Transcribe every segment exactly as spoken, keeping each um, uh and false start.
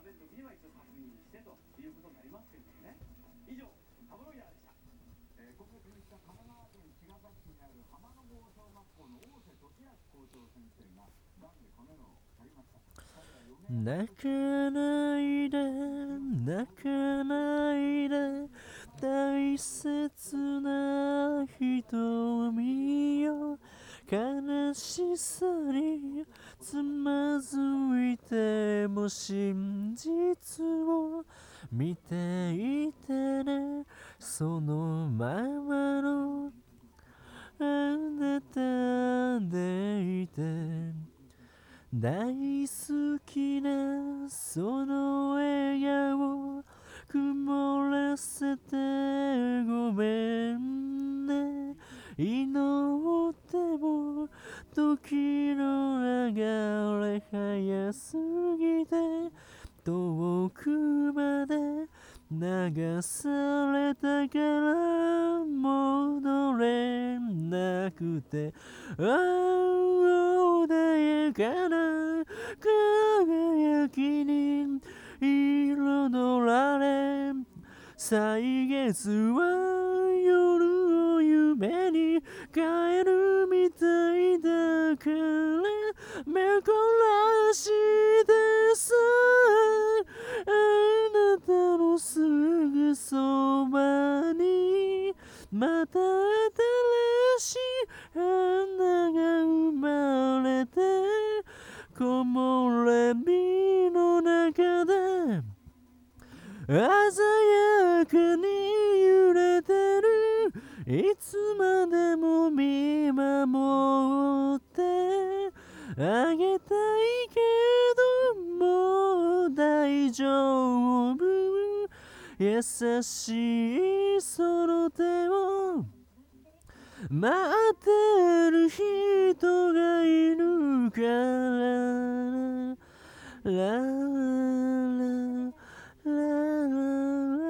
ベるときには一応確認してということになりますけれどもね。以上、カブロイヤーでした。えー、ここでした神奈川県茅ヶ崎市にある浜野郷小学校の大瀬俊明校長先生ががんでこの世を去りました。 泣かないで泣かないで大切な瞳よ、悲しさにつまずいても真実を見ていてね、そのままのあなたでいて、大好きなその笑顔曇らせてごめんね、祈っても時の流れ早すぎて遠くまで流されたから戻れなくて、ああ穏やかな輝きに彩られ、歳月は夜を夢に帰るみたいだから目こらしてさ、あなたのすぐそばにまた新しい花が生まれて、木漏れ日の中で鮮やかに揺れてる、いつまでも見守ってあげたいけどもう大丈夫、優しいその手を待ってる人がいるからララララ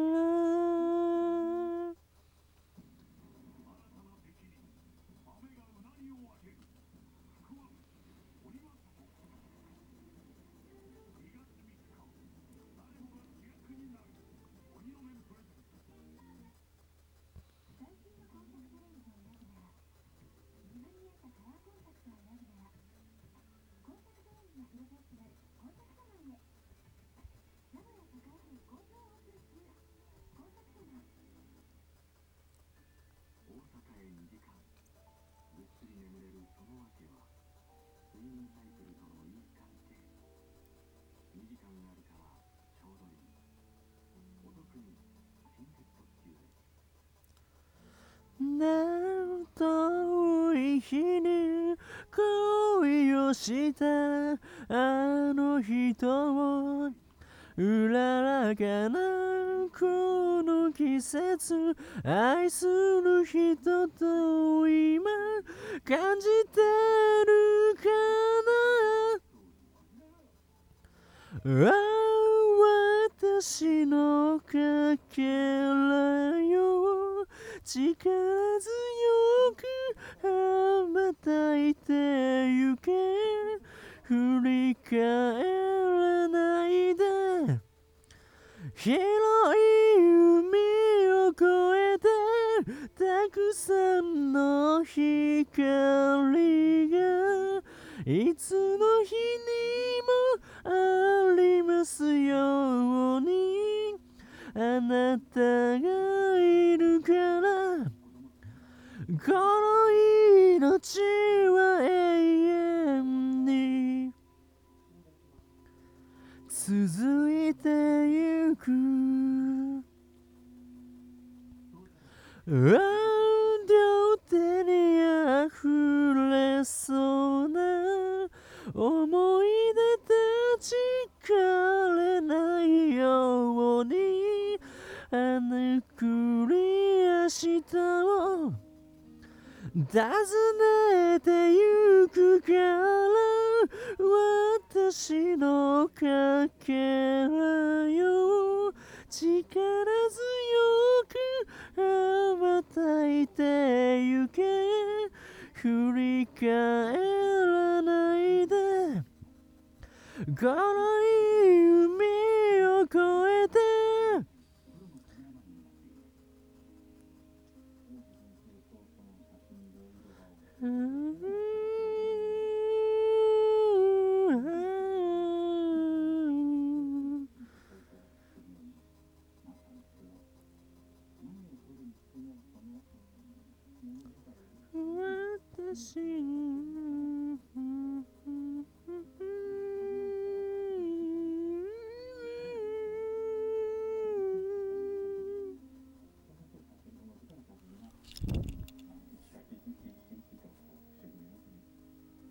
なんとい日に恋をしたあの人を、うららかなこの季節愛する人と今感じてるかな、ああ私のかけらよ、力強く羽ばたいてゆけ、振り返らないで、広い海を越えてたくさんの光がいつの日にもありますように、あなたがいるからこの命は永遠に続いてゆく。両手にあふれそうな思い出たち枯れないように、あぬくり明日を訪ねてゆくから、私のかけらよ、力強く羽ばたいてゆけ、振り返らないでこの